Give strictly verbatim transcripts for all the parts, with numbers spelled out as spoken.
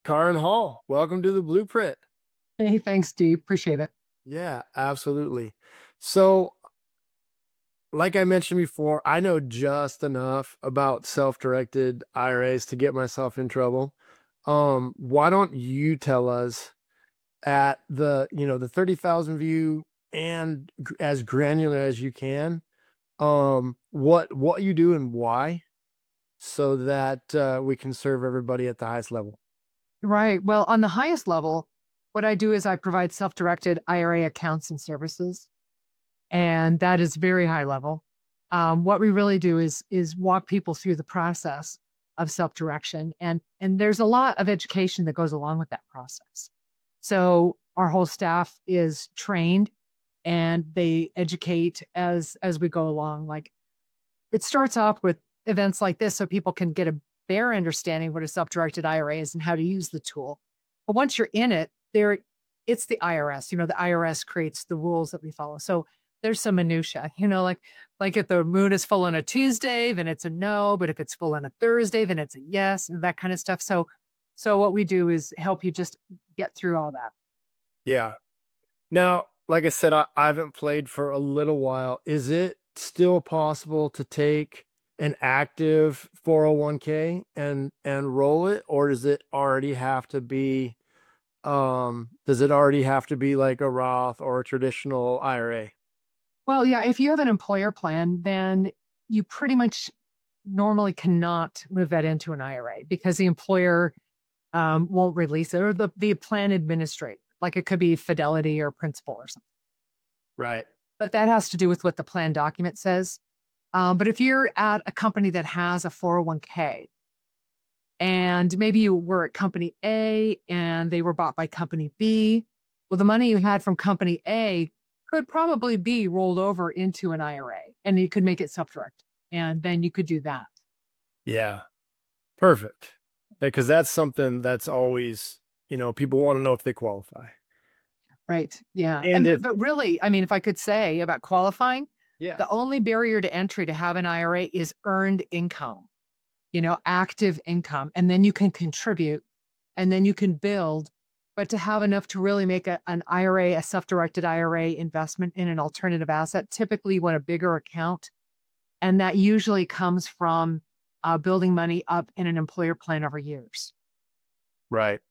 Karin Hall, welcome to the Blueprint. Hey, thanks, Steve. Appreciate it. Yeah, absolutely. So, like I mentioned before, I know just enough about self-directed I R As to get myself in trouble. Um, why don't you tell us at the, you know, the thirty thousand view and g- as granular as you can, um, what what you do and why so that uh, we can serve everybody at the highest level. Right. Well, on the highest level, what I do is I provide self-directed I R A accounts and services, and that is very high level. Um, what we really do is is walk people through the process of self-direction, and and there's a lot of education that goes along with that process. So our whole staff is trained, and they educate as as we go along. Like it starts off with events like this so people can get a bare understanding what a self-directed I R A is and how to use the tool. But once you're in it, there it's the I R S. You know, the I R S creates the rules that we follow. So there's some minutia, you know, like like if the moon is full on a Tuesday, then it's a no. But if it's full on a Thursday, then it's a yes, and that kind of stuff. So so what we do is help you just get through all that. Yeah. Now, like I said, I, I haven't played for a little while. Is it still possible to take an active four oh one k and and roll it, or does it already have to be um does it already have to be like a Roth or a traditional I R A? Well, yeah, if you have an employer plan, then you pretty much normally cannot move that into an I R A because the employer um, won't release it or the, the plan administrator, like it could be Fidelity or Principal or something. Right. But that has to do with what the plan document says. Um, but if you're at a company that has a four oh one k and maybe you were at company A and they were bought by company B, well, the money you had from company A could probably be rolled over into an I R A and you could make it self directed. And then you could do that. Yeah. Perfect. Because that's something that's always, you know, people want to know if they qualify. Right. Yeah. And And if but really, I mean, if I could say about qualifying, yeah. the only barrier to entry to have an I R A is earned income, you know, active income. And then you can contribute and then you can build. But to have enough to really make a, an I R A, a self-directed I R A investment in an alternative asset, typically you want a bigger account. And that usually comes from uh, building money up in an employer plan over years. Right.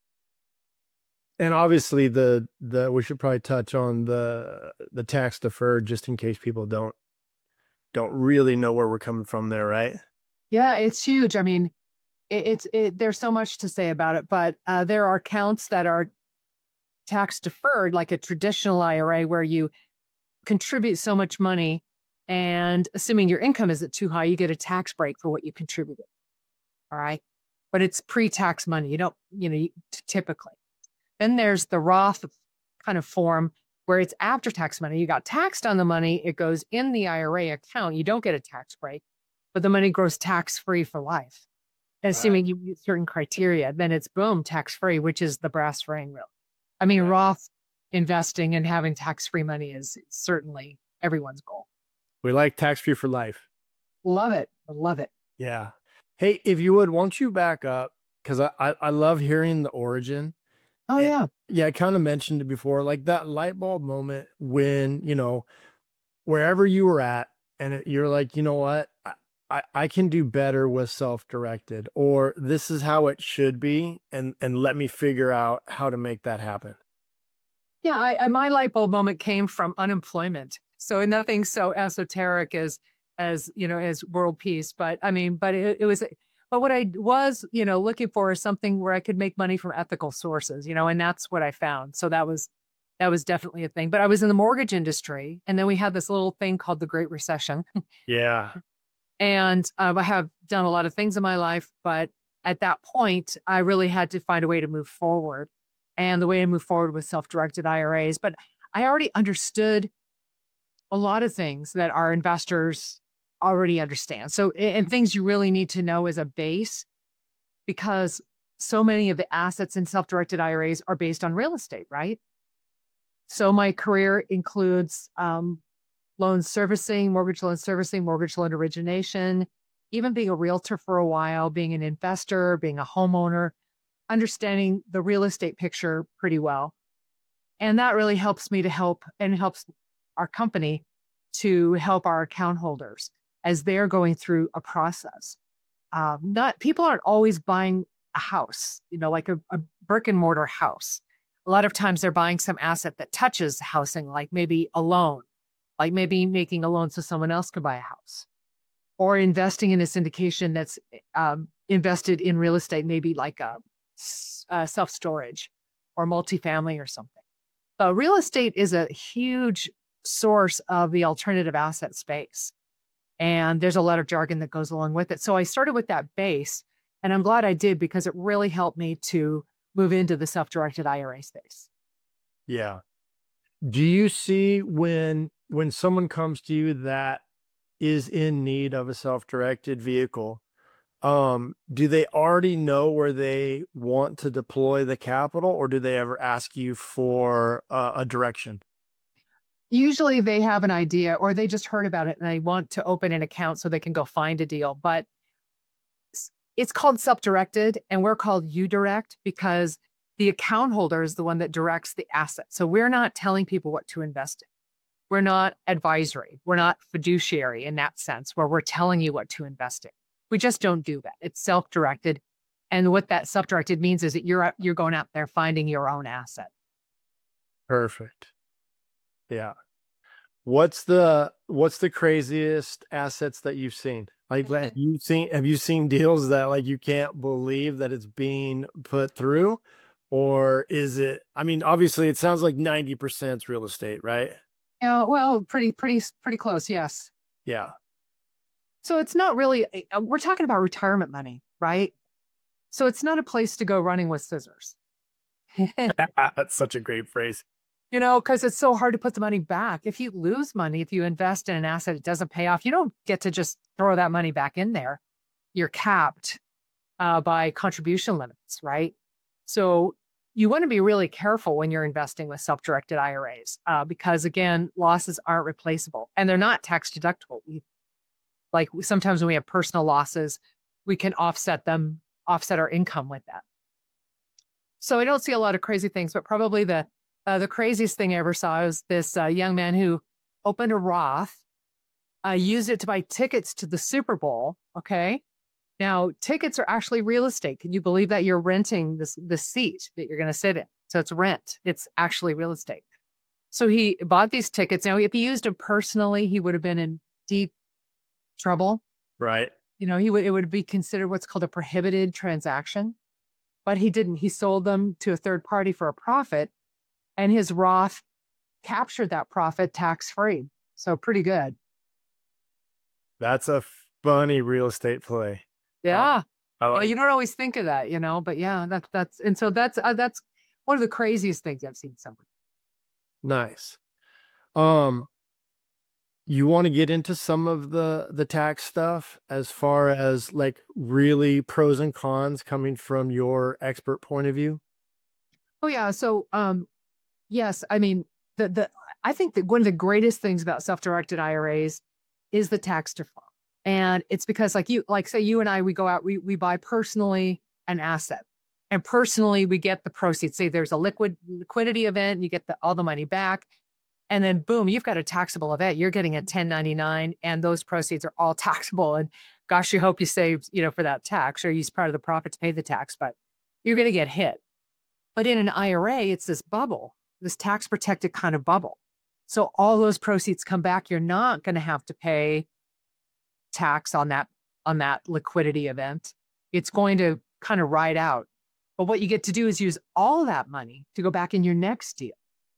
And obviously the the we should probably touch on the the tax deferred just in case people don't don't really know where we're coming from there, right? Yeah, it's huge. I mean, it, it's it, there's so much to say about it, but uh, there are accounts that are tax deferred, like a traditional I R A, where you contribute so much money, and assuming your income isn't too high, you get a tax break for what you contributed. All right, but it's pre-tax money. You don't, you know, you, typically. Then there's the Roth kind of form where it's after-tax money. You got taxed on the money; it goes in the I R A account. You don't get a tax break, but the money grows tax-free for life. Right. Assuming you meet certain criteria, then it's boom, tax free, which is the brass ring, really. I mean, Yeah. Roth investing and having tax free money is certainly everyone's goal. We like tax free for life. Love it. Love it. Yeah. Hey, if you would, won't you back up? Because I, I I love hearing the origin. Oh, And yeah. yeah, I kind of mentioned it before, like that light bulb moment when, you know, wherever you were at, and it, you're like, you know what? I, I, I can do better with self-directed, or this is how it should be, and and let me figure out how to make that happen. Yeah. I, I, my light bulb moment came from unemployment. So nothing so esoteric as, as, you know, as world peace. But I mean, but it, it was, but what I was, you know, looking for is something where I could make money from ethical sources, you know, and that's what I found. So that was, that was definitely a thing. But I was in the mortgage industry, and then we had this little thing called the Great Recession. Yeah. And um, I have done a lot of things in my life, but at that point, I really had to find a way to move forward. And the way to move forward was self directed I R As. But I already understood a lot of things that our investors already understand. So, a- and things you really need to know as a base, because so many of the assets in self directed I R As are based on real estate, right? So, my career includes um, loan servicing, mortgage loan servicing, mortgage loan origination, even being a realtor for a while, being an investor, being a homeowner. understanding the real estate picture pretty well. And that really helps me to help and helps our company to help our account holders as they're going through a process. Um, not people aren't always buying a house, you know, like a, a brick and mortar house. A lot of times they're buying some asset that touches housing, like maybe a loan, like maybe making a loan so someone else could buy a house, or investing in a syndication that's um, invested in real estate, maybe like a, a self storage or multifamily or something. But real estate is a huge source of the alternative asset space. And there's a lot of jargon that goes along with it. So I started with that base, and I'm glad I did because it really helped me to move into the self-directed I R A space. Yeah. Do you see when when someone comes to you that is in need of a self-directed vehicle, um, do they already know where they want to deploy the capital, or do they ever ask you for uh, a direction? Usually they have an idea or they just heard about it and they want to open an account so they can go find a deal. But s- it's called self-directed and we're called U-Direct because the account holder is the one that directs the asset. So we're not telling people what to invest in. We're not advisory. We're not fiduciary in that sense where we're telling you what to invest in. We just don't do that. It's self-directed. And what that self-directed means is that you're out- you're going out there finding your own asset. Perfect. Yeah. What's the what's the craziest assets that you've seen? Like, have you seen have you seen deals that like you can't believe that it's being put through? Or is it, I mean, obviously it sounds like ninety percent is real estate, right? Yeah, well, pretty, pretty, pretty close. Yes. Yeah. So it's not really, a- uh, we're talking about retirement money, right? So it's not a place to go running with scissors, you That's such a great phrase. know, because it's so hard to put the money back. If you lose money, if you invest in an asset, it doesn't pay off. You don't get to just throw that money back in there. You're capped uh, by contribution limits, right? So you want to be really careful when you're investing with self-directed I R As uh, because, again, losses aren't replaceable and they're not tax deductible. We, like sometimes when we have personal losses, we can offset them, offset our income with that. So I don't see a lot of crazy things, but probably the uh, the craziest thing I ever saw was this uh, young man who opened a Roth, uh, used it to buy tickets to the Super Bowl. Okay, now tickets are actually real estate. Can you believe that you're renting this the seat that you're going to sit in? So it's rent. It's actually real estate. So he bought these tickets. Now, if he used them personally, he would have been in deep trouble. Right. You know, he would it would be considered what's called a prohibited transaction. But he didn't. He sold them to a third party for a profit, and his Roth captured that profit tax free. So pretty good. That's a funny real estate play. Uh, Yeah. I Well, like you don't always think of that, you know, but yeah, that's that's and so that's uh, that's one of the craziest things I've seen somebody. nice. Um, you want to get into some of the the tax stuff as far as like really pros and cons coming from your expert point of view? Oh yeah. So um yes, I mean the the I think that one of the greatest things about self-directed I R As is the tax defer. And it's because like you like say you and I we go out we we buy personally an asset. And personally we get the proceeds. Say there's a liquid liquidity event, you get the all the money back. And then boom, you've got a taxable event. You're getting a ten ninety-nine and those proceeds are all taxable. And gosh, you hope you save, you know, for that tax or use part of the profit to pay the tax, but you're going to get hit. But in an I R A, it's this bubble, this tax protected kind of bubble. So all those proceeds come back. You're not going to have to pay tax on that on that liquidity event. It's going to kind of ride out. But what you get to do is use all that money to go back in your next deal.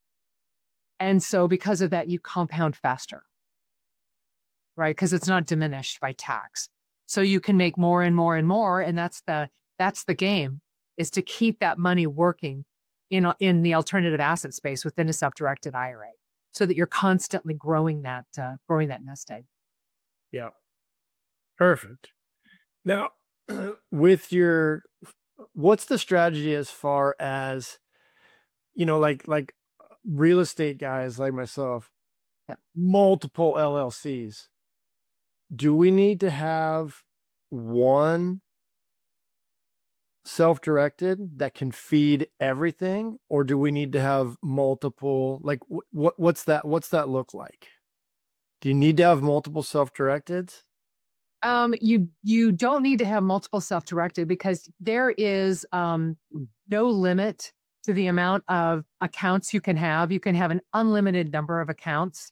And so because of that, you compound faster, right? Because it's not diminished by tax. So you can make more and more and more. And that's the that's the game is to keep that money working in, a- in the alternative asset space within a self-directed I R A so that you're constantly growing that uh, growing that nest egg. Yeah. Perfect. Now, with your, what's the strategy as far as, you know, like like real estate guys like myself, Yeah. multiple L L Cs. Do we need to have one self-directed that can feed everything, or do we need to have multiple, like what what's that what's that look like? Do you need to have multiple self-directeds? Um, you you don't need to have multiple self-directed because there is um, no limit to the amount of accounts you can have. You can have an unlimited number of accounts.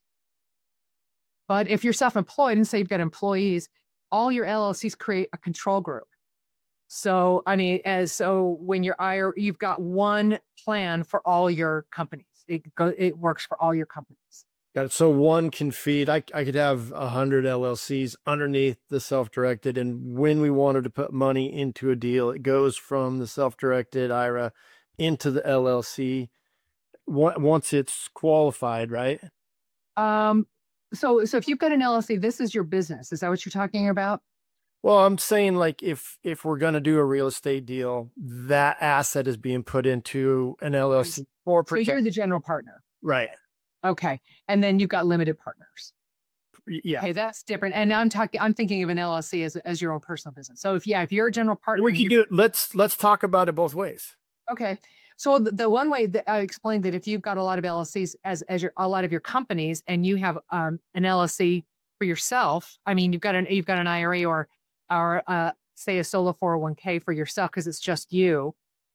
But if you're self-employed and say you've got employees, all your L L Cs create a control group. So, I mean, as so when you're I R, you've got one plan for all your companies. It go, it works for all your companies. Got it. So one can feed, I, I could have a hundred L L Cs underneath the self-directed. And when we wanted to put money into a deal, it goes from the self-directed I R A into the L L C once it's qualified, right? Um, so, so if you've got an L L C, this is your business. Is that what you're talking about? Well, I'm saying like if if we're going to do a real estate deal, that asset is being put into an L L C for So you're protect. the general partner. Right. Okay. And then you've got limited partners. Y- Yeah. Okay, that's different. And now I'm talking, I'm thinking of an L L C as, as your own personal business. So if, yeah, if you're a general partner, We can you- do it. Let's let's talk about it both ways. okay. So the, the one way that I explained that if you've got a lot of L L Cs as, as your, a lot of your companies and you have um, an L L C for yourself, I mean, you've got an, you've got an I R A or, or uh, say a solo four oh one k for yourself, because it's just you.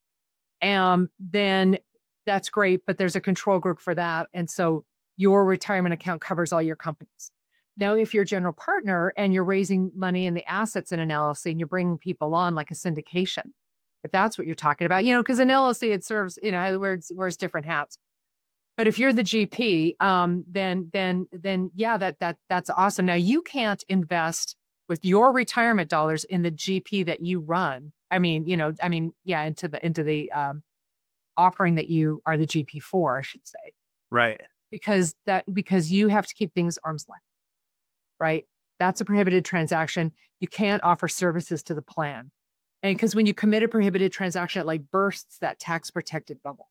Um, then that's great, but there's a control group for that. And so your retirement account covers all your companies. Now, if you're a general partner and you're raising money in the assets in an L L C and you're bringing people on like a syndication, if that's what you're talking about, you know, because an L L C, it serves, you know, it wears, wears different hats. But if you're the G P, um, then, then, then, yeah, that, that, that's awesome. Now you can't invest with your retirement dollars in the G P that you run. I mean, you know, I mean, yeah, into the, into the, um, offering that you are the G P for, I should say. Right. Because that, because you have to keep things arm's length, right? That's a prohibited transaction. You can't offer services to the plan. And because when you commit a prohibited transaction, it like bursts that tax protected bubble.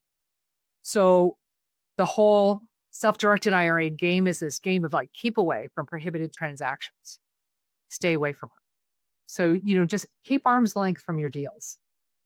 So the whole self-directed I R A game is this game of like, keep away from prohibited transactions, stay away from them. So, you know, just keep arm's length from your deals.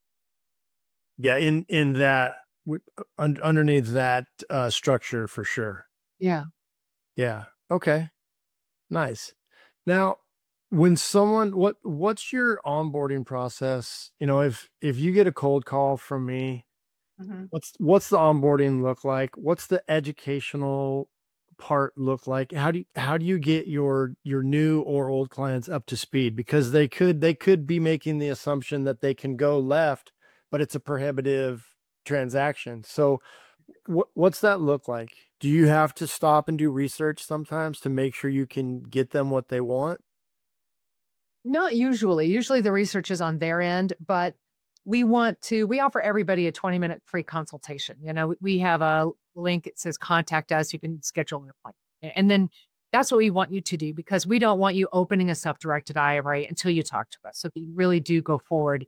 Yeah. In in that un, underneath that uh, structure for sure. Yeah. Yeah. Okay. Nice. Now, when someone, what what's your onboarding process? You know, if if you get a cold call from me, Mm-hmm. what's what's the onboarding look like? What's the educational part look like? How do you, how do you get your your new or old clients up to speed? Because they could they could be making the assumption that they can go left, but it's a prohibitive transaction. So what what's that look like? Do you have to stop and do research sometimes to make sure you can get them what they want? Not usually. Usually the research is on their end, but we want to, we offer everybody a twenty minute free consultation. You know, we have a link, it says contact us. You can schedule an appointment. And then that's what we want you to do, because we don't want you opening a self-directed I R A until you talk to us. So we really do go forward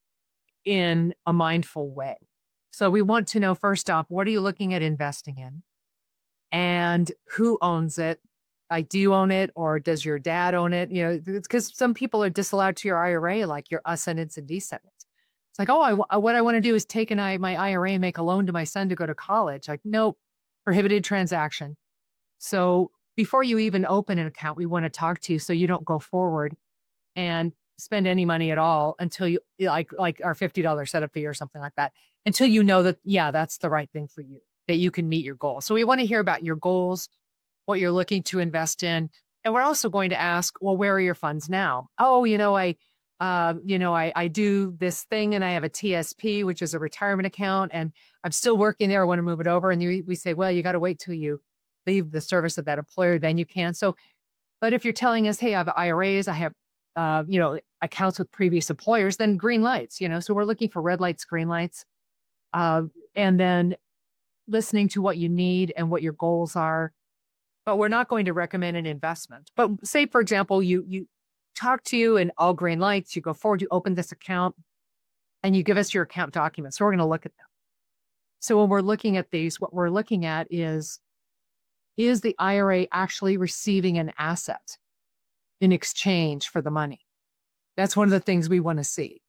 in a mindful way. So we want to know, first off, what are you looking at investing in? And who owns it? I do own it, or does your dad own it? You know, because some people are disallowed to your I R A, like your ascendants and descendants. It's like, oh, I, what I want to do is take an I, my I R A and make a loan to my son to go to college. Like, nope, prohibited transaction. So before you even open an account, we want to talk to you so you don't go forward and spend any money at all until you like like our fifty dollars setup fee or something like that, until you know that, yeah, that's the right thing for you, that you can meet your goals. So we want to hear about your goals, what you're looking to invest in. And we're also going to ask, well, where are your funds now? Oh, you know, I, uh, you know, I, I do this thing and I have a T S P, which is a retirement account, and I'm still working there. I want to move it over. And you, we say, well, you got to wait till you leave the service of that employer, then you can. So, but if you're telling us, hey, I have I R As, I have, uh, you know, accounts with previous employers, then green lights, you know, so we're looking for red lights, green lights, uh, and then listening to what you need and what your goals are. But we're not going to recommend an investment. But say, for example, you you talk to you and all green lights, you go forward, you open this account and you give us your account documents. So we're going to look at them. So when we're looking at these, what we're looking at is, is the I R A actually receiving an asset in exchange for the money? That's one of the things we want to see.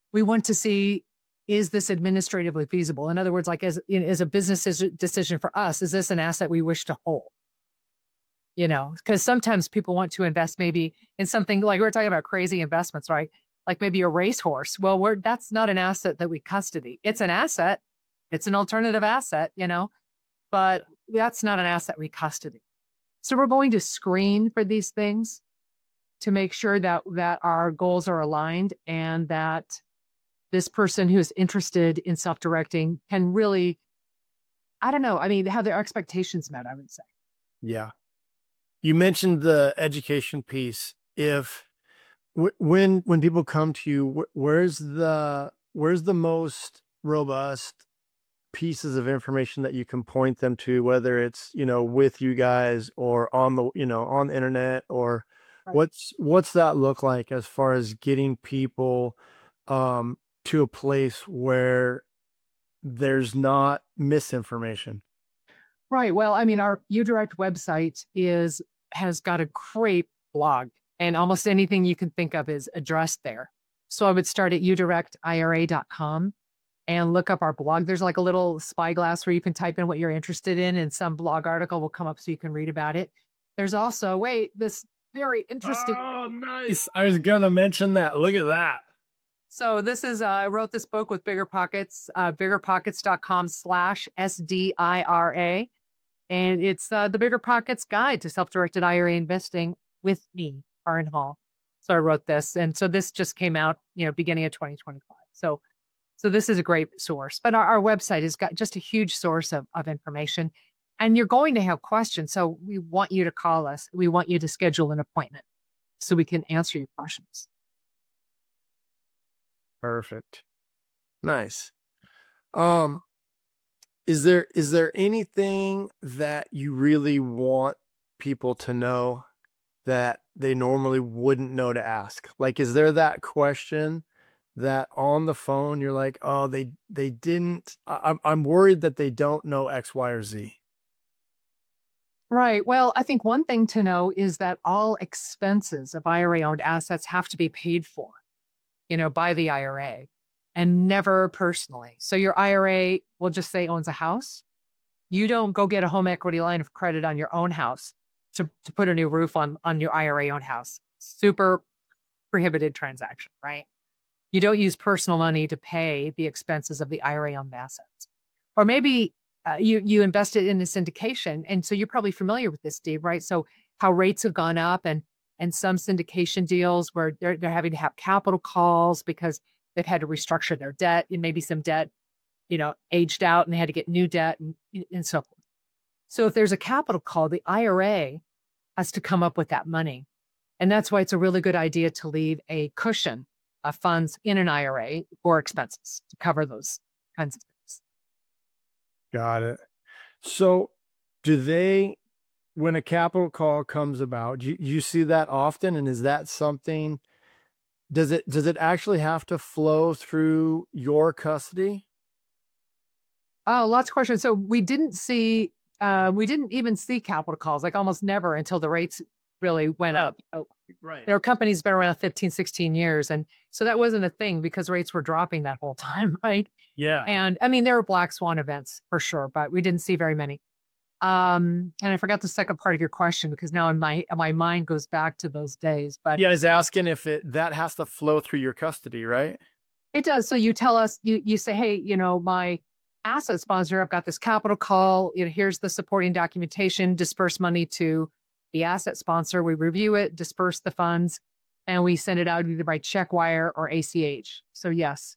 We want to see, is this administratively feasible? In other words, like as, as a business decision for us, is this an asset we wish to hold? You know, because sometimes people want to invest maybe in something like we we're talking about crazy investments, right? Like maybe a racehorse. Well, we're that's not an asset that we custody. It's an asset. It's an alternative asset, you know, but that's not an asset we custody. So we're going to screen for these things to make sure that that our goals are aligned and that this person who's interested in self-directing can really, I don't know, I mean, have their expectations met, I would say. Yeah. You mentioned the education piece. If w- when when people come to you, wh- where's the where's the most robust pieces of information that you can point them to, whether it's, you know, with you guys or on the, you know, on the internet, or Right. what's what's that look like as far as getting people um to a place where there's not misinformation? Right. Well, I mean, our UDirect website is has got a great blog, and almost anything you can think of is addressed there. So I would start at u direct I R A dot com and look up our blog. There's like a little spyglass where you can type in what you're interested in, and some blog article will come up so you can read about it. There's also, wait, this very interesting. Oh, nice. I was gonna mention that. Look at that. So this is, uh, I wrote this book with Bigger Pockets, uh, biggerpockets.com slash S D I R A. And it's uh, the Bigger Pockets Guide to Self-Directed I R A Investing with me, Karin Hall. So I wrote this. And so this just came out, you know, beginning of twenty twenty-five. So, so this is a great source. But our, our website has got just a huge source of, of information. And you're going to have questions. So we want you to call us. We want you to schedule an appointment so we can answer your questions. Perfect. Nice. Um, is there is there anything that you really want people to know that they normally wouldn't know to ask? Like, is there that question that on the phone you're like, oh, they they didn't, I, I'm I'm worried that they don't know X, Y, or Z? Right. Well, I think one thing to know is that all expenses of I R A owned assets have to be paid for, you know, by the I R A and never personally. So your I R A, we'll just say, owns a house. You don't go get a home equity line of credit on your own house to, to put a new roof on, on your I R A owned house. Super prohibited transaction, right? You don't use personal money to pay the expenses of the I R A owned assets. Or maybe uh, you, you invested in a syndication. And so you're probably familiar with this, Steve, right? So how rates have gone up, and and some syndication deals where they're, they're having to have capital calls because they've had to restructure their debt, and maybe some debt, you know, aged out and they had to get new debt, and, and so forth. So if there's a capital call, the I R A has to come up with that money. And that's why it's a really good idea to leave a cushion of funds in an I R A for expenses to cover those kinds of things. Got it. So do they, when a capital call comes about, do you, you see that often? And is that something, does it, does it actually have to flow through your custody? Oh, lots of questions. So we didn't see, uh, we didn't even see capital calls, like almost never, until the rates really went up. Oh, Right. their company's been around fifteen, sixteen years. And so that wasn't a thing because rates were dropping that whole time, right? Yeah. And I mean, there were black swan events for sure, but we didn't see very many. Um, and I forgot the second part of your question because now in my my mind goes back to those days. But Yeah, I was asking if it that has to flow through your custody, right? it does. So you tell us, you you say, hey, you know, my asset sponsor, I've got this capital call. You know, here's the supporting documentation. Disperse money to the asset sponsor. We review it, disperse the funds, and we send it out either by check wire or A C H. So yes.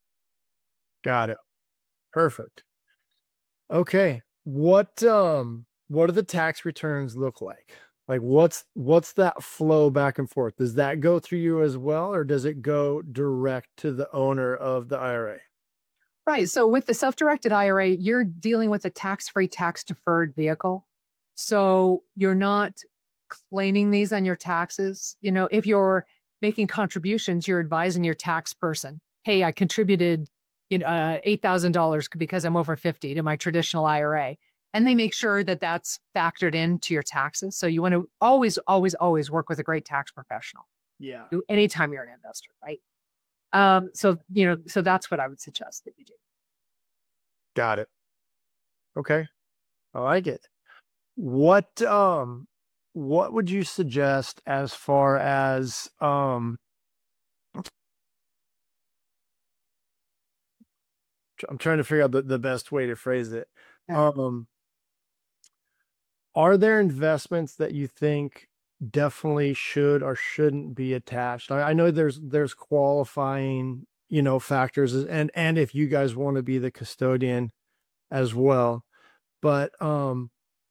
Got it. Perfect. Okay. What um what do the tax returns look like? Like what's what's that flow back and forth? Does that go through you as well, or does it go direct to the owner of the I R A? Right. So with the self-directed I R A, you're dealing with a tax-free, tax-deferred vehicle. So you're not claiming these on your taxes. You know, if you're making contributions, you're advising your tax person, hey, I contributed, you know, uh, eight thousand dollars because I'm over fifty to my traditional I R A. And they make sure that that's factored into your taxes. So you want to always, always, always work with a great tax professional Yeah. anytime you're an investor, right? Um, so, you know, so that's what I would suggest that you do. Got it. Okay. I like it. What um what would you suggest as far as um tr- I'm trying to figure out the, the best way to phrase it. Yeah. Um are there investments that you think definitely should or shouldn't be attached? I, I know there's there's qualifying, you know, factors and and if you guys want to be the custodian as well. But um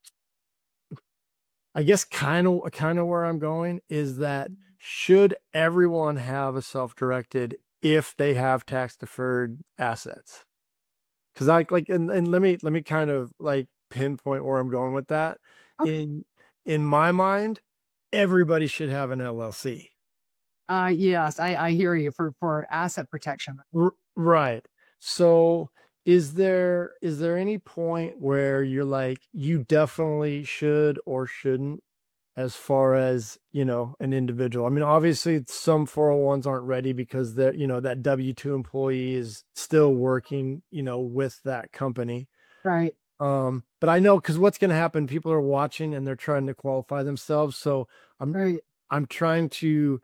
I guess kind of kind of where I'm going is that should everyone have a self-directed if they have tax deferred assets? Because I like and, and let me let me kind of like pinpoint where I'm going with that. Okay. In in my mind, everybody should have an L L C. Uh, yes, I, I hear you for, for asset protection. R- right. So is there is there any point where you're like you definitely should or shouldn't as far as, you know, an individual? I mean, obviously some four oh ones aren't ready because they're, you know, that W two employee is still working, you know, with that company. Right. Um, but I know because what's going to happen, people are watching and they're trying to qualify themselves. So I'm Right. I'm trying to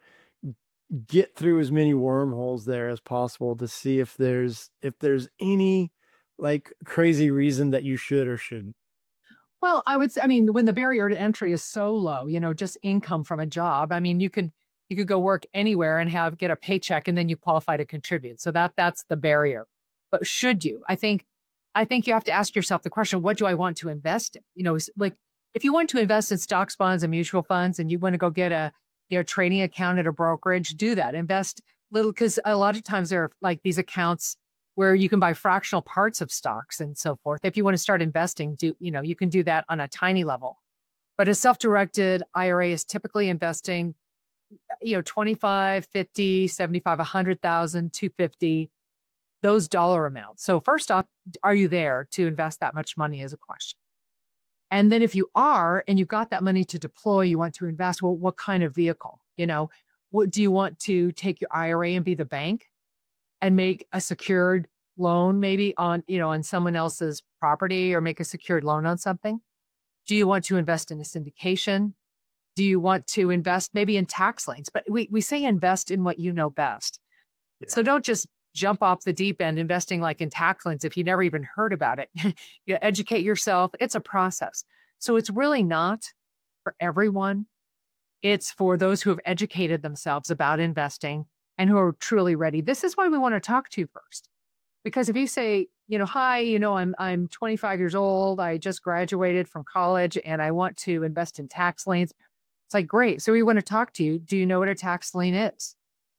get through as many wormholes there as possible to see if there's if there's any like crazy reason that you should or shouldn't. Well, I would say, I mean, when the barrier to entry is so low, you know, just income from a job. I mean, you could you could go work anywhere and have get a paycheck and then you qualify to contribute. So that that's the barrier. But should you? I think I think you have to ask yourself the question, what do I want to invest in? You know, is- like if you want to invest in stocks, bonds, and mutual funds and you want to go get a you know trading account at a brokerage, do that. Invest little because a lot of times there are like these accounts where you can buy fractional parts of stocks and so forth. If you want to start investing, do you know, you can do that on a tiny level. But a self-directed I R A is typically investing, you know, twenty-five, fifty, seventy-five, one hundred thousand, two fifty, those dollar amounts. So first off, are you there to invest that much money is a question. And then if you are and you've got that money to deploy, you want to invest, well, what kind of vehicle? You know, what do you want to take your I R A and be the bank? And make a secured loan maybe on, you know, on someone else's property or make a secured loan on something? Do you want to invest in a syndication? Do you want to invest maybe in tax lanes? But we, we say invest in what you know best. Yeah. So don't just jump off the deep end investing like in tax lanes if you never even heard about it. You educate yourself. It's a process. So it's really not for everyone. It's for those who have educated themselves about investing and who are truly ready. This is why we want to talk to you first. Because if you say, you know, hi, you know, I'm I'm twenty-five years old, I just graduated from college and I want to invest in tax liens. It's like, great. So we want to talk to you. Do you know what a tax lien is?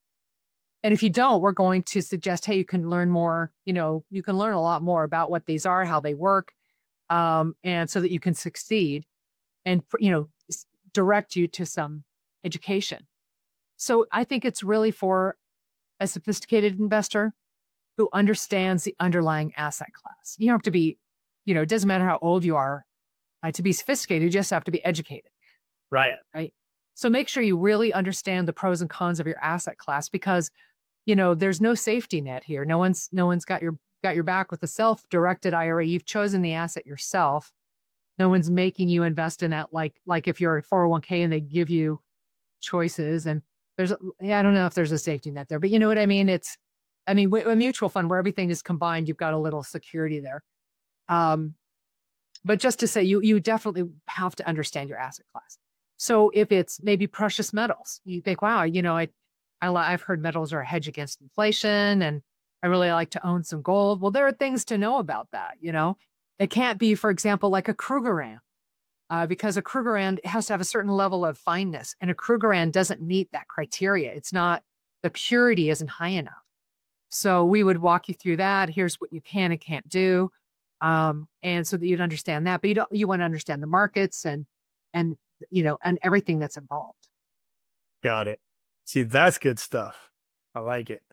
And if you don't, we're going to suggest, hey, you can learn more, you know, you can learn a lot more about what these are, how they work, um, and so that you can succeed and, you know, s- direct you to some education. So I think it's really for a sophisticated investor who understands the underlying asset class. You don't have to be, you know, it doesn't matter how old you are. Uh, to be sophisticated, you just have to be educated, Right. right? So make sure you really understand the pros and cons of your asset class because, you know, there's no safety net here. No one's no one's got your got your back with a self-directed I R A. You've chosen the asset yourself. No one's making you invest in that like like if you're a four oh one k and they give you choices and there's, yeah, I don't know if there's a safety net there, but you know what I mean? It's, I mean, a mutual fund where everything is combined, you've got a little security there. Um, but just to say, you you definitely have to understand your asset class. So if it's maybe precious metals, you think, wow, you know, I, I li- I've heard metals are a hedge against inflation, and I really like to own some gold. Well, there are things to know about that. You know, it can't be, for example, like a Krugerrand uh, because a Krugerrand has to have a certain level of fineness, and a Krugerrand doesn't meet that criteria. It's not, the purity isn't high enough. So we would walk you through that. Here's what you can and can't do, um, and so that you'd understand that. But you don't, you want to understand the markets and and you know and everything that's involved. Got it. See, that's good stuff. I like it.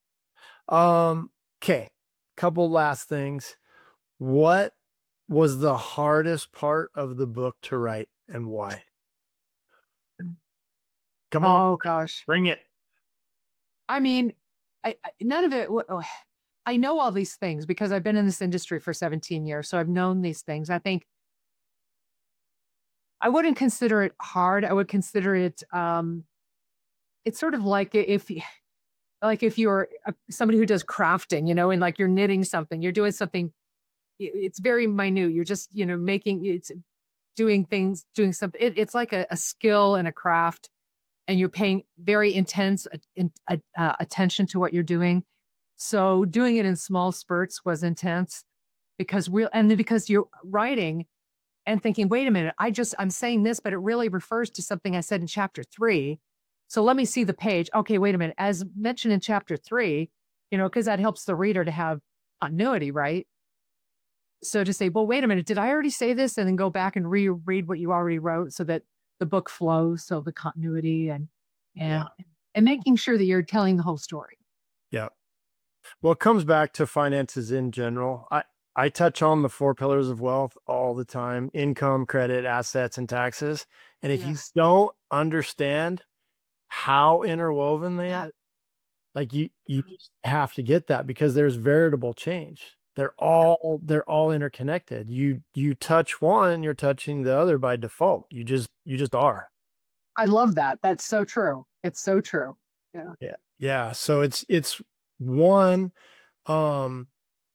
Um, okay. Couple last things. What was the hardest part of the book to write and why? Come on, Oh gosh, bring it. I mean, I, I none of it. w- oh, I know all these things because I've been in this industry for seventeen years. So I've known these things. I think I wouldn't consider it hard. I would consider it, um, it's sort of like if, y- like if you're a, somebody who does crafting, you know, and like you're knitting something, you're doing something, i- it's very minute. You're just, you know, making it's doing things, doing something. It, it's like a, a skill and a craft, and you're paying very intense a- in- a- uh, attention to what you're doing. So doing it in small spurts was intense because real, and then because you're writing and thinking, wait a minute, I just, I'm saying this, but it really refers to something I said in chapter three. So let me see the page. Okay, wait a minute. As mentioned in chapter three, you know, because that helps the reader to have continuity, right? So to say, well, wait a minute, did I already say this? And then go back and reread what you already wrote so that the book flows. So the continuity and, and, Yeah. and making sure that you're telling the whole story. Yeah. Well, it comes back to finances in general. I, I touch on the four pillars of wealth all the time: income, credit, assets, and taxes. And if you Yes. don't understand how interwoven they are, like you, you just have to get that because there's veritable change. They're all, they're all interconnected. You, you touch one, you're touching the other by default. You just, you just are. I love that. That's so true. It's so true. Yeah. Yeah. Yeah. So it's, it's one, um,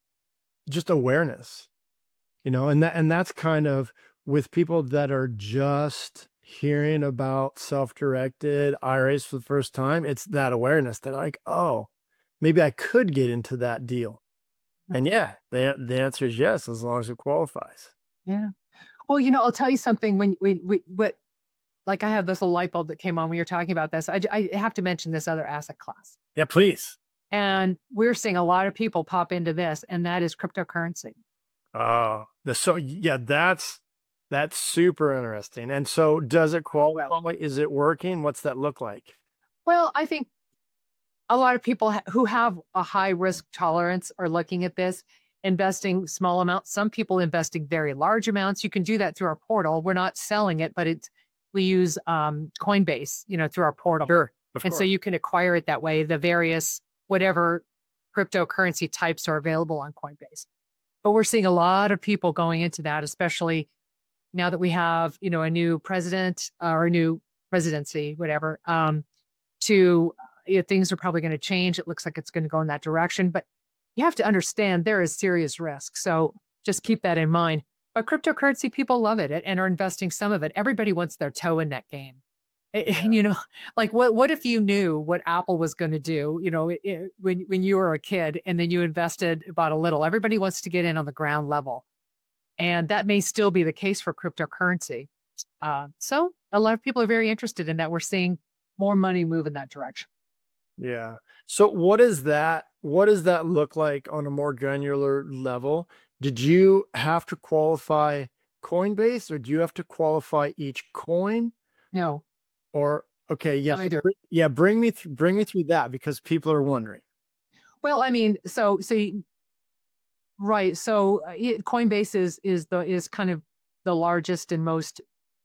just awareness, you know, and that, and that's kind of with people that are just hearing about self-directed I R As for the first time. It's that awareness that like, oh, maybe I could get into that deal. And yeah, the, the answer is yes, as long as it qualifies. Yeah. Well, you know, I'll tell you something when we, we, what, like I have this little light bulb that came on when you're talking about this. I, j- I have to mention this other asset class. Yeah, please. And we're seeing a lot of people pop into this, and that is cryptocurrency. Oh, the, so yeah, that's, that's super interesting. And so does it qualify? Is it working? What's that look like? Well, I think a lot of people ha- who have a high risk tolerance are looking at this, investing small amounts. Some people investing very large amounts. You can do that through our portal. We're not selling it, but it's we use um, Coinbase, you know, through our portal, Sure, of and so course. you can acquire it that way. The various whatever cryptocurrency types are available on Coinbase. But we're seeing a lot of people going into that, especially now that we have, you know, a new president uh, or a new presidency, whatever. Um, to you know, things are probably going to change. It looks like it's going to go in that direction, but you have to understand there is serious risk. So just keep that in mind. But cryptocurrency, people love it and are investing some of it. Everybody wants their toe in that game. Eh, Yeah. you know, like what what if you knew what Apple was going to do, you know, it, when when you were a kid and then you invested about a little. Everybody wants to get in on the ground level. And that may still be the case for cryptocurrency. Uh, so a lot of people are very interested in that. We're seeing more money move in that direction. Yeah. So what is that? What does that look like on a more granular level? Did you have to qualify Coinbase or do you have to qualify each coin? No, Or okay, yes. either. br- Yeah, bring me through bring me through that because people are wondering. Well, I mean, so so you- right. So uh, it, Coinbase is is the is kind of the largest and most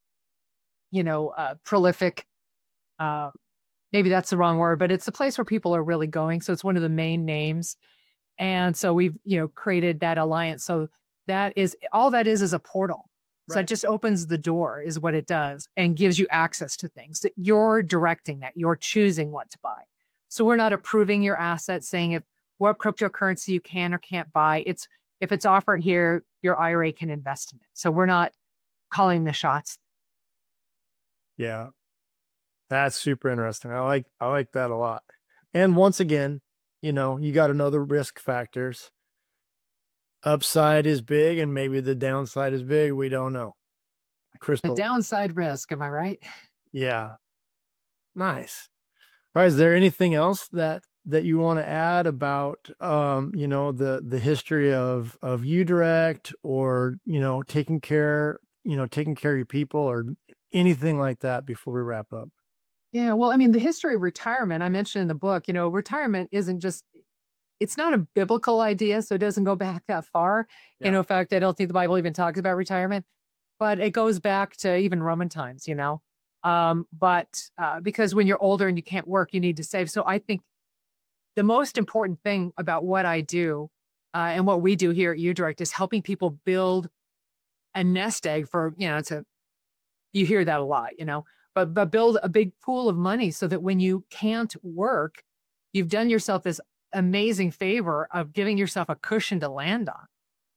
you know uh, prolific. Uh, maybe that's the wrong word, but it's a place where people are really going. So it's one of the main names, and so we've you know created that alliance. So that is all that is is a portal. So it Right. just opens the door, is what it does, and gives you access to things that you're directing that you're choosing what to buy. So we're not approving your assets, saying if what cryptocurrency you can or can't buy. It's if it's offered here, your I R A can invest in it. So we're not calling the shots. Yeah. That's super interesting. I like I like that a lot. And once again, you know, you got to know the risk factors. Upside is big and maybe the downside is big. We don't know. The Crystal. downside risk, am I right? Yeah. Nice. All right. Is there anything else that that you want to add about um, you know, the the history of of UDirect or, you know, taking care, you know, taking care of your people or anything like that before we wrap up? Yeah. Well, I mean, the history of retirement, I mentioned in the book, you know, retirement isn't just, it's not a biblical idea. So it doesn't go back that far. You Yeah. know, in fact, I don't think the Bible even talks about retirement, but it goes back to even Roman times, you know. Um, but uh, because when you're older and you can't work, you need to save. So I think the most important thing about what I do uh, and what we do here at UDirect is helping people build a nest egg for, you know, it's a, you hear that a lot, you know, but, but build a big pool of money so that when you can't work, you've done yourself this amazing favor of giving yourself a cushion to land on.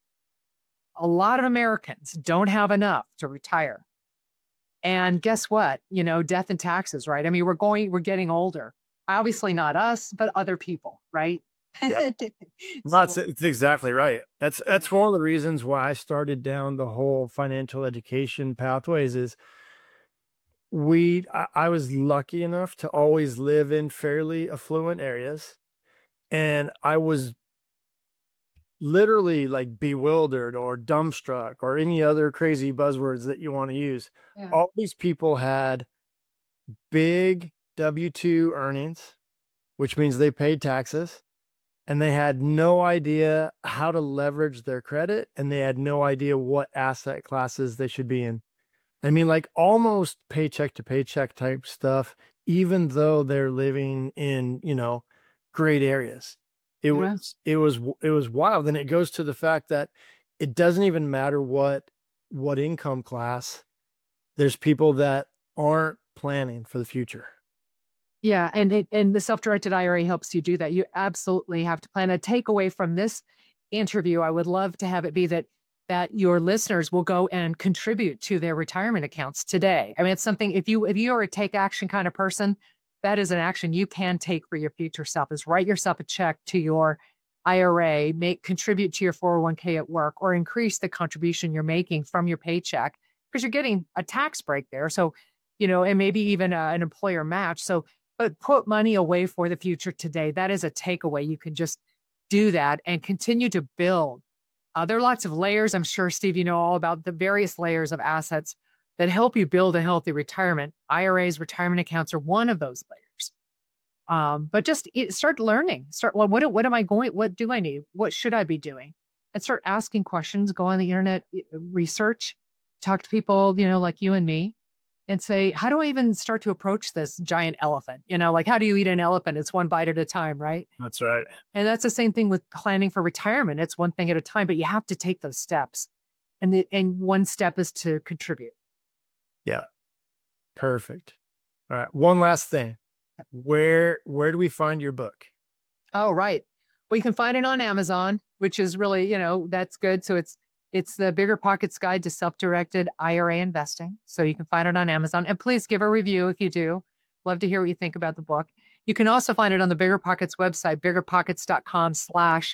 A lot of Americans don't have enough to retire. And guess what? You know, death and taxes, right? I mean, we're going, we're getting older. Obviously not us, but other people, right? Yeah. So, That's it's exactly right. That's that's one of the reasons why I started down the whole financial education pathways is we I, I was lucky enough to always live in fairly affluent areas, and I was literally like bewildered or dumbstruck or any other crazy buzzwords that you want to use. yeah. All these people had big W two earnings, which means they paid taxes, and they had no idea how to leverage their credit, and they had no idea what asset classes they should be in. I mean, like almost paycheck to paycheck type stuff, even though they're living in, you know, great areas. It Yeah. was, it was, it was wild. And it goes to the fact that it doesn't even matter what, what income class. There's people that aren't planning for the future. Yeah, and it and the self-directed I R A helps you do that. You absolutely have to plan. A takeaway from this interview, I would love to have it be that that your listeners will go and contribute to their retirement accounts today. I mean, it's something if you if you are a take action kind of person, that is an action you can take for your future self. Is write yourself a check to your I R A, make contribute to your four oh one k at work, or increase the contribution you're making from your paycheck because you're getting a tax break there. So, you know, and maybe even uh, an employer match. So but put money away for the future today. That is a takeaway. You can just do that and continue to build. Uh, there are lots of layers. I'm sure, Steve, you know all about the various layers of assets that help you build a healthy retirement. I R As, retirement accounts are one of those layers. Um, but just it, start learning. Start, well, what, what am I going, what do I need? What should I be doing? And start asking questions, go on the internet, research, talk to people, you know, like you and me and say, how do I even start to approach this giant elephant? You know, like how do you eat an elephant? It's one bite at a time, right? That's right. And that's the same thing with planning for retirement. It's one thing at a time, but you have to take those steps. And the, and one step is to contribute. Yeah. Perfect. All right. One last thing. Where where do we find your book? Oh, right. Well, you can find it on Amazon, which is really, you know, that's good. So it's It's the Bigger Pockets Guide to Self-Directed I R A Investing. So you can find it on Amazon. And please give a review if you do. Love to hear what you think about the book. You can also find it on the Bigger Pockets website, biggerpockets.com slash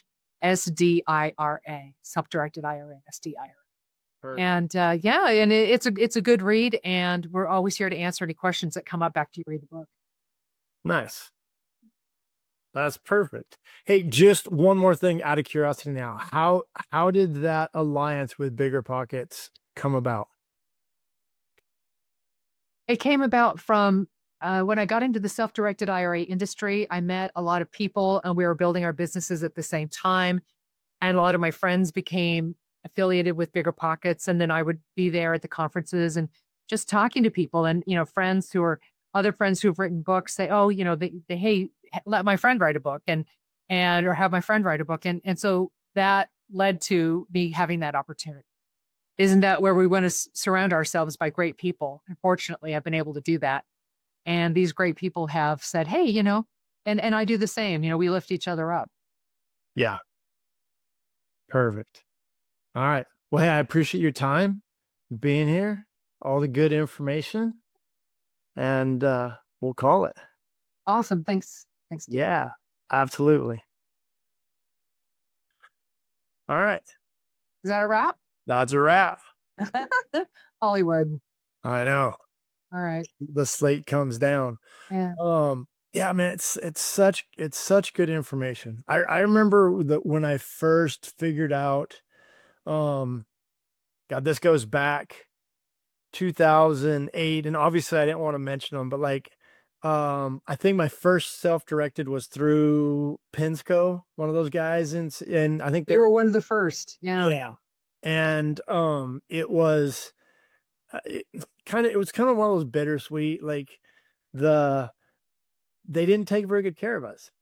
SDIRA, Self-Directed I R A, S D I R A. Perfect. And uh, yeah, and it, it's a it's a good read. And we're always here to answer any questions that come up after you read the book. Nice. That's perfect. Hey, just one more thing out of curiosity now. How how did that alliance with Bigger Pockets come about? It came about from uh, when I got into the self-directed I R A industry. I met a lot of people and we were building our businesses at the same time. And a lot of my friends became affiliated with Bigger Pockets. And then I would be there at the conferences and just talking to people and, you know, friends who are other friends who've written books say, oh, you know, they, they, hey, let my friend write a book and, and, or have my friend write a book. And, and so that led to me having that opportunity. Isn't that where we want to s- surround ourselves by great people? Unfortunately, I've been able to do that. And these great people have said, hey, you know, and, and I do the same, you know, we lift each other up. Yeah. Perfect. All right. Well, hey, I appreciate your time being here, all the good information, and uh, we'll call it. Awesome. Thanks. Thanks. Yeah, absolutely. All right. Is that a wrap? That's a wrap. Hollywood. I know. All right. The slate comes down. Yeah. Um, yeah, man, it's it's such it's such good information. I, I remember that when I first figured out, um, God, this goes back two thousand eight, and obviously I didn't want to mention them, but like, um, I think my first self-directed was through Pensco, one of those guys, and and I think They they were one of the first. Yeah. yeah, and um, it was uh, it kind of it was kind of one of those bittersweet, like the they didn't take very good care of us.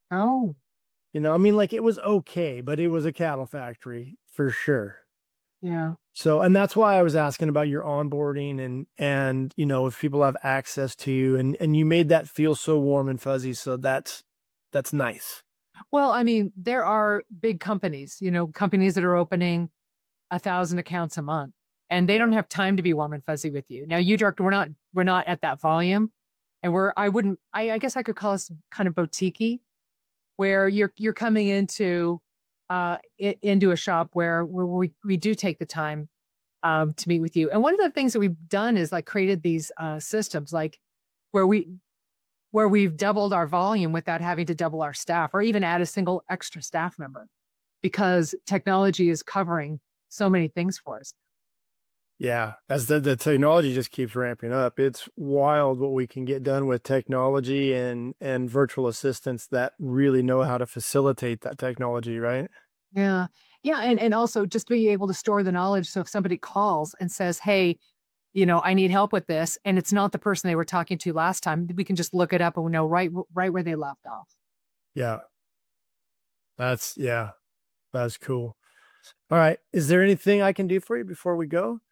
Oh, You know, I mean, like it was okay, but it was a cattle factory for sure. yeah. So, and that's why I was asking about your onboarding and and you know, if people have access to you and and you made that feel so warm and fuzzy. So that's that's nice. Well, I mean, there are big companies, you know, companies that are opening a thousand accounts a month, and they don't have time to be warm and fuzzy with you. Now, you direct, we're not, we're not at that volume, and we're, I wouldn't, I, I guess I could call us kind of boutique, where you're you're coming into uh i- into a shop where where we we do take the time um to meet with you. And one of the things that we've done is like created these uh systems like where we where we've doubled our volume without having to double our staff or even add a single extra staff member because technology is covering so many things for us. Yeah, as the, the technology just keeps ramping up, it's wild what we can get done with technology and and virtual assistants that really know how to facilitate that technology, right? Yeah. Yeah. And and also just being able to store the knowledge. So if somebody calls and says, hey, you know, I need help with this, and it's not the person they were talking to last time, we can just look it up and we know right right where they left off. Yeah, that's yeah, that's cool. All right, is there anything I can do for you before we go?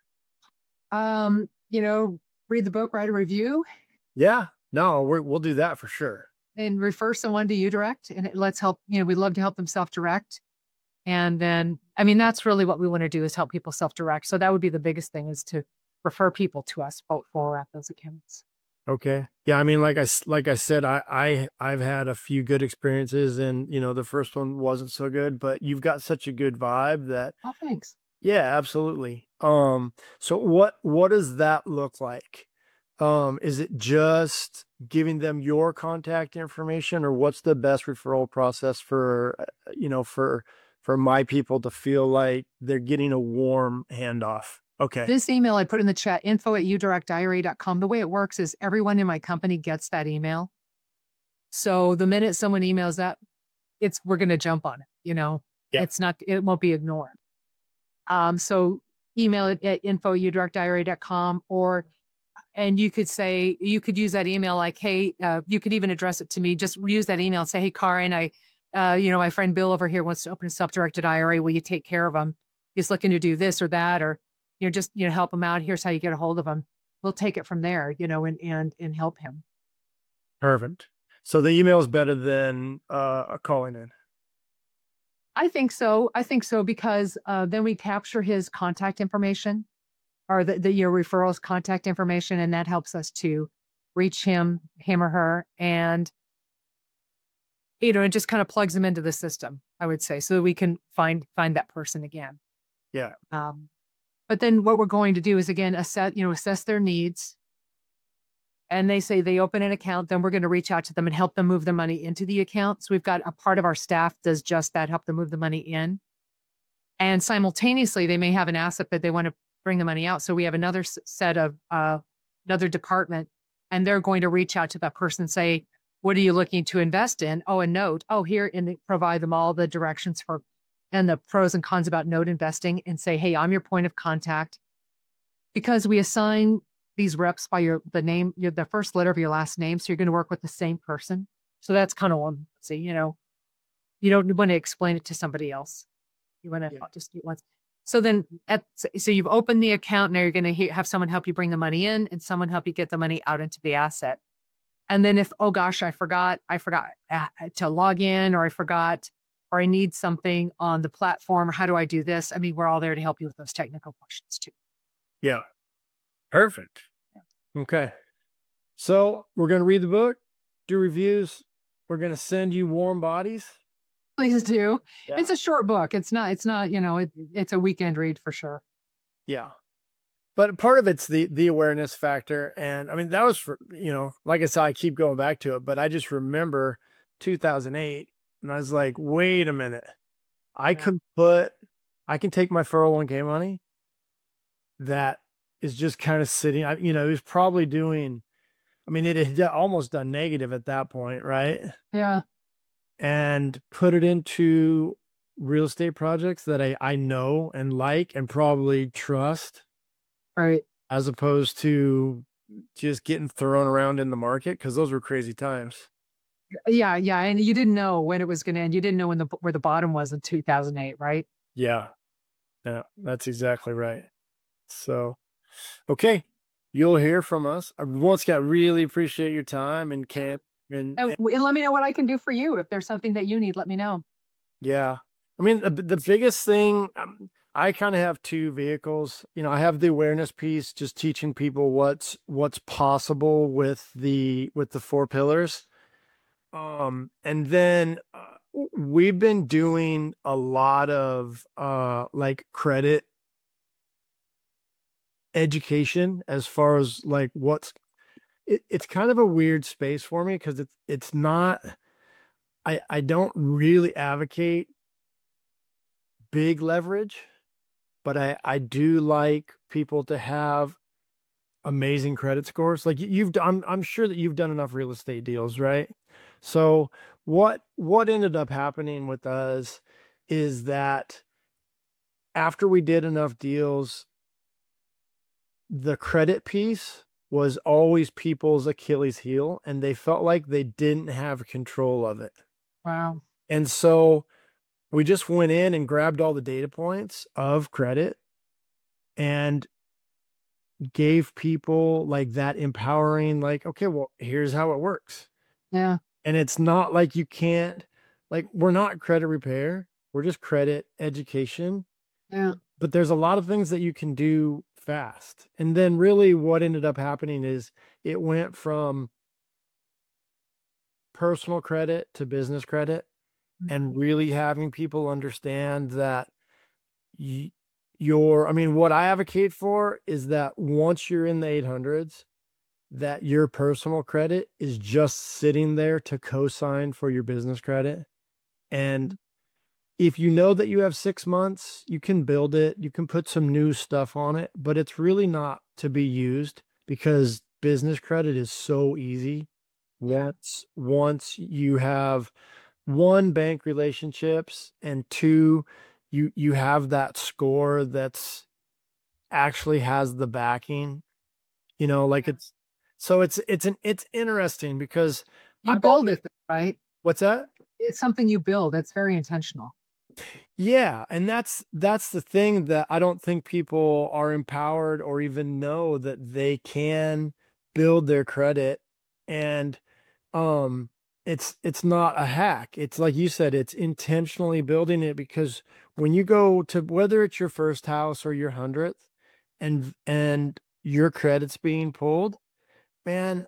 Um, you know, read the book, write a review, Yeah, no, we're, we'll do that for sure. and refer someone to you direct. And it, let's help, you know, we'd love to help them self-direct. And then, I mean, that's really what we want to do is help people self-direct. So that would be the biggest thing is to refer people to us for, for at those accounts. Okay. Yeah, I mean, like I s- like I said, I I I've had a few good experiences, and you know, the first one wasn't so good, but you've got such a good vibe that Oh, thanks. yeah, absolutely. Um, so what what does that look like? Um, is it just giving them your contact information, or what's the best referral process for uh, you know for for my people to feel like they're getting a warm handoff? Okay. This email I put in the chat, info at u direct I R A dot com. The way it works is everyone in my company gets that email. So the minute someone emails that, it's we're gonna jump on it, you know. Yeah. It's not it won't be ignored. Um, so email it at info at u direct I R A dot com or and you could say you could use that email like, hey, uh, you could even address it to me. Just use that email and say, hey, Karin, I uh, you know, my friend Bill over here wants to open a self-directed I R A. Will you take care of him? He's looking to do this or that, or you know, just you know, help him out. Here's how you get a hold of him. We'll take it from there, you know, and and and help him. Perfect. So the email is better than uh calling in. I think so. I think so because uh, then we capture his contact information or the, the your referrals contact information, and that helps us to reach him, him or her, and you know, it just kind of plugs them into the system. I would say so that we can find find that person again. Yeah. Um, but then what we're going to do is again assess, you know, assess their needs. And they say they open an account, then we're going to reach out to them and help them move the money into the account. So we've got a part of our staff does just that, help them move the money in. And simultaneously, they may have an asset that they want to bring the money out. So we have another s- set of uh, another department, and they're going to reach out to that person and say, "What are you looking to invest in?" Oh, a note. Oh, here, and they provide them all the directions for and the pros and cons about note investing, and say, "Hey, I'm your point of contact." Because we assign these reps by your the name, your, the first letter of your last name, so you're going to work with the same person. So that's kind of one. See, you know, you don't want to explain it to somebody else. You want to Yeah. just do it once. So then, at, so you've opened the account. Now you're going to have someone help you bring the money in, and someone help you get the money out into the asset. And then if oh gosh, I forgot, I forgot uh, to log in, or I forgot, or I need something on the platform, or how do I do this? I mean, we're all there to help you with those technical questions too. Yeah. Perfect. Okay. So we're gonna read the book, do reviews. We're gonna send you warm bodies. Please do. Yeah. It's a short book. It's not. It's not. You know, it, it's a weekend read for sure. Yeah. But part of it's the the awareness factor. And I mean, that was for, you know, like I said, I keep going back to it, but I just remember two thousand eight and I was like, wait a minute. I Yeah. can put I can take my four oh one k money that is just kind of sitting. I, you know, he was probably doing, I mean, it had d- almost done negative at that point, right? Yeah. And put it into real estate projects that I, I know and like and probably trust Right. as opposed to just getting thrown around in the market because those were crazy times. Yeah, yeah, and you didn't know when it was gonna end. You didn't know when the where the bottom was in two thousand eight, right? Yeah. Yeah, that's exactly right. So, okay, you'll hear from us. I once again really appreciate your time and camp and, And, and w- and let me know what I can do for you. If there's something that you need, let me know. yeah. I mean, the, the biggest thing, um, I kind of have two vehicles. You know, I have the awareness piece, just teaching people what's what's possible with the with the four pillars. Um, and then uh, we've been doing a lot of uh like credit education as far as like what's it, it's kind of a weird space for me because it's it's not I I don't really advocate big leverage, but I I do like people to have amazing credit scores. Like you- you've done, I'm I'm sure that you've done enough real estate deals, right? So what what ended up happening with us is that after we did enough deals, the credit piece was always people's Achilles heel, and they felt like they didn't have control of it. Wow. And so we just went in and grabbed all the data points of credit and gave people like that empowering, like, okay, well, here's how it works. Yeah. And it's not like you can't, like, we're not credit repair, we're just credit education. Yeah. But there's a lot of things that you can do fast. And then really what ended up happening is it went from personal credit to business credit and Mhm. really having people understand that y- your, I mean, what I advocate for is that once you're in the eight hundreds, that your personal credit is just sitting there to co-sign for your business credit. And if you know that you have six months, you can build it, you can put some new stuff on it, but it's really not to be used because business credit is so easy. Yeah. Once once you have one, bank relationships, and two, you you have that score that's actually has the backing, you know, like Yeah. it's so it's it's an it's interesting because You I've build always it, right? what's that? It's something you build. That's very intentional. Yeah, and that's that's the thing that I don't think people are empowered or even know that they can build their credit. And um it's it's not a hack. It's like you said, it's intentionally building it because when you go to whether it's your first house or your hundredth and and your credit's being pulled, man,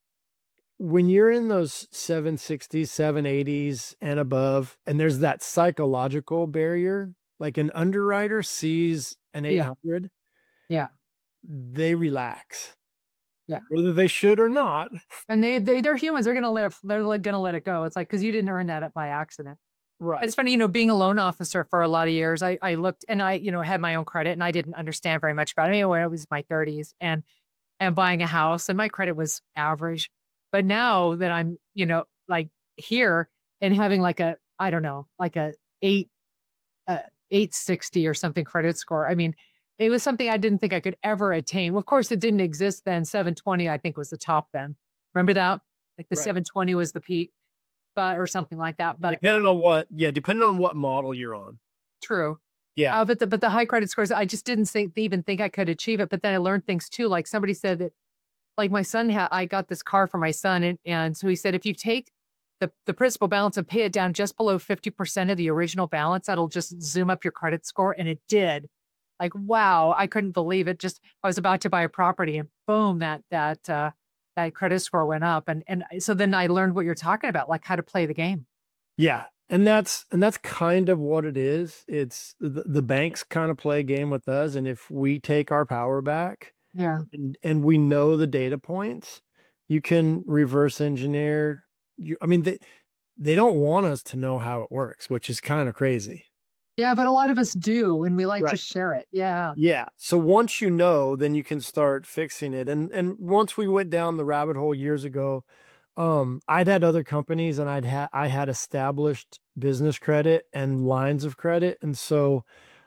when you're in those seven sixties, seven eighties and above, and there's that psychological barrier, like an underwriter sees an Yeah. eight hundred, Yeah. they relax, Yeah. whether they should or not. And they they they're humans. They're gonna live. They're like gonna let it go. It's like because you didn't earn that by accident. Right. It's funny, you know, being a loan officer for a lot of years, I I looked and I, you know, had my own credit and I didn't understand very much about it. Anyway, I was in my thirties and and buying a house and my credit was average. But now that I'm, you know, like here and having like a, I don't know, like a eight, uh, eight sixty or something credit score. I mean, it was something I didn't think I could ever attain. Well, of course, it didn't exist then. seven twenty, I think, was the top then. Remember that? Like the Right. seven twenty was the peak, but or something like that. But Depending on what, yeah, depending on what model you're on. true. Yeah. Uh, but the but the high credit scores, I just didn't think even think I could achieve it. But then I learned things too. Like somebody said that, like my son had, I got this car for my son, and and so he said if you take the the principal balance and pay it down just below fifty percent of the original balance, that'll just zoom up your credit score, and it did. Like wow, I couldn't believe it. Just I was about to buy a property, and boom, that that uh, that credit score went up, and and so then I learned what you're talking about, like how to play the game. Yeah. And that's and that's kind of what it is. It's the, the banks kind of play a game with us. And if we take our power back Yeah. and, and we know the data points, you can reverse engineer you. I mean, they they don't want us to know how it works, which is kind of crazy. Yeah, but a lot of us do, and we like to Right. share it. Yeah. Yeah. So once you know, then you can start fixing it. And and once we went down the rabbit hole years ago, um, I'd had other companies and I'd had I had established business credit and lines of credit. And so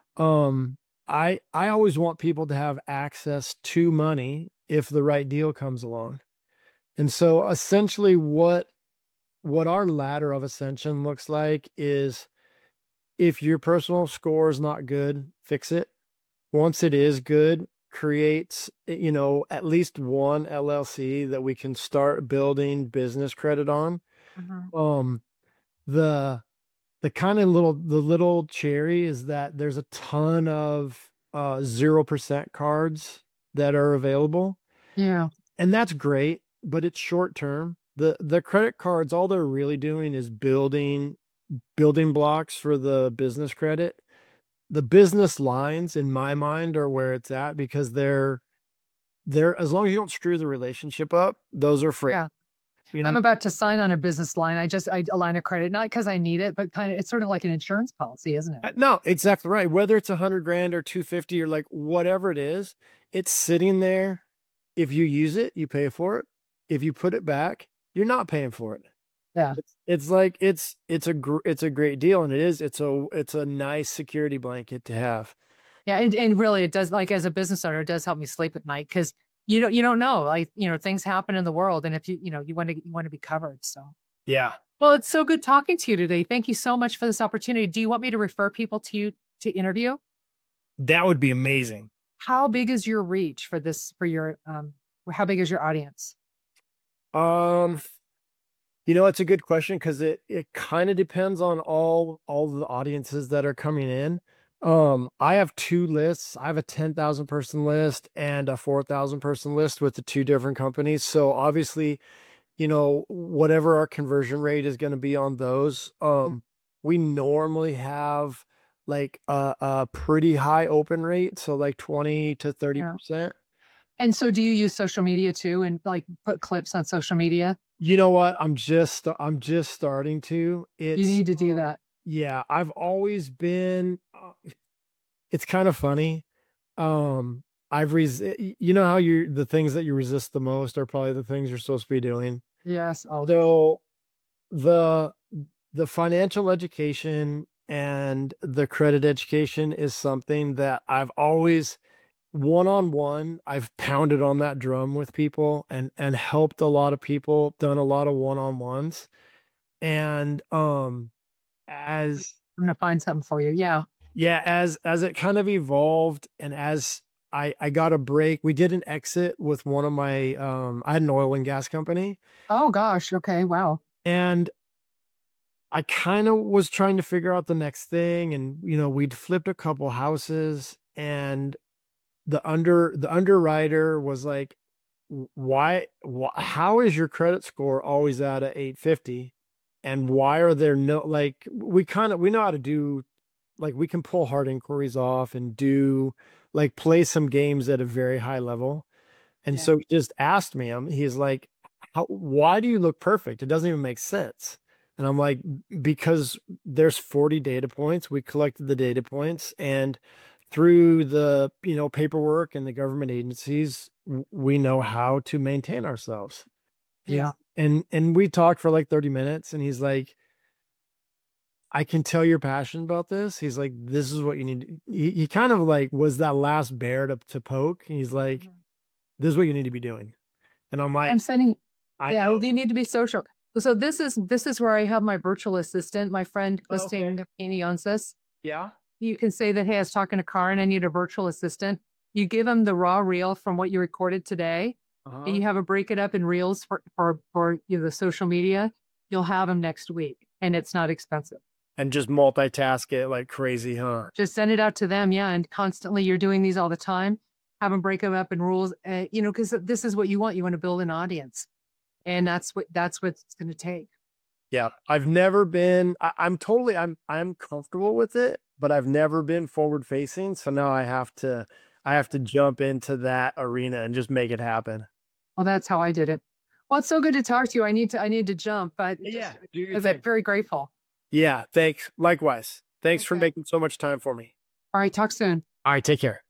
um I I always want people to have access to money if the right deal comes along. And so essentially what what our ladder of ascension looks like is if your personal score is not good, fix it. Once it is good, create, you know, at least one L L C that we can start building business credit on. Mhm. Um, the the kind of little the little cherry is that there's a ton of uh zero percent cards that are available, Yeah. and that's great, but it's short term. The the credit cards, all they're really doing is building building blocks for the business credit. The business lines in my mind are where it's at because they're they're as long as you don't screw the relationship up, those are free. Yeah. You I'm know, about to sign on a business line. I just I a line of credit, not because I need it, but kind of it's sort of like an insurance policy, isn't it? Uh, no, exactly right. Whether it's a hundred grand or two fifty or like whatever it is, it's sitting there. If you use it, you pay for it. If you put it back, you're not paying for it. Yeah. It's, it's like it's it's a gr- it's a great deal, and it is. It's a it's a nice security blanket to have. Yeah, and, and really it does like as a business owner, it does help me sleep at night because you don't you don't know. Like, you know, things happen in the world. And if you, you know, you want to you want to be covered. So Yeah, well, it's so good talking to you today. Thank you so much for this opportunity. Do you want me to refer people to you to interview? that would be amazing. How big is your reach for this for your um how big is your audience? Um, you know, it's a good question because it it kind of depends on all all the audiences that are coming in. Um, I have two lists. I have a ten thousand person list and a four thousand person list with the two different companies. So obviously, you know, whatever our conversion rate is going to be on those, um, we normally have like a, a pretty high open rate. So like twenty to Yeah. thirty percent. And so do you use social media too and like put clips on social media? You know what? I'm just I'm just starting to. You It's need to do that. yeah, I've always been uh, it's kind of funny. Um I've res you know how you the things that you resist the most are probably the things you're supposed to be doing. Yes. Oh, So the the financial education and the credit education is something that I've always one on one, I've pounded on that drum with people and and helped a lot of people, done a lot of one on ones. And um as I'm gonna find something for you. Yeah. yeah, as as it kind of evolved and as I I got a break, we did an exit with one of my um I had an oil and gas company, Oh gosh. Okay. Wow. and I kind of was trying to figure out the next thing, and you know, we'd flipped a couple houses, and the under the underwriter was like, "W- why, wh- how is your credit score always at a eight fifty, and why are there no like we kind of we know how to do like we can pull hard inquiries off and do like play some games at a very high level." And Yeah. so he just asked me, um, he's like, how, why do you look perfect? It doesn't even make sense. And I'm like, because there's forty data points. We collected the data points, and through the, you know, paperwork and the government agencies, w- we know how to maintain ourselves. Yeah. And and we talked for like thirty minutes, and he's like, I can tell you're passionate about this. He's like, this is what you need. to-" He, he kind of like was that last bear to, to poke. He's like, Mhm. this is what you need to be doing. And I'm like, I'm sending I yeah, know. well, you need to be social. So this is this is where I have my virtual assistant. My friend Okay. Christine Gaffini owns this. Yeah. You can say that, hey, I was talking to Karin, I need a virtual assistant. You give them the raw reel from what you recorded today, and Uh-huh. you have a break it up in reels for for for you know, the social media. You'll have them next week, and it's not expensive. And just multitask it like crazy, huh? Just send it out to them, yeah, and constantly you're doing these all the time. Have them break them up in rules, uh, you know, because this is what you want. You want to build an audience, and that's what that's what it's going to take. Yeah. I've never been, I, I'm totally, I'm, I'm comfortable with it, but I've never been forward facing. So now I have to, I have to jump into that arena and just make it happen. Well, that's how I did it. Well, it's so good to talk to you. I need to I need to jump, but Yeah. just Do your as I'm thing. very grateful. Yeah. Thanks. Likewise. Thanks for Okay. making so much time for me. All right, talk soon. All right. Take care.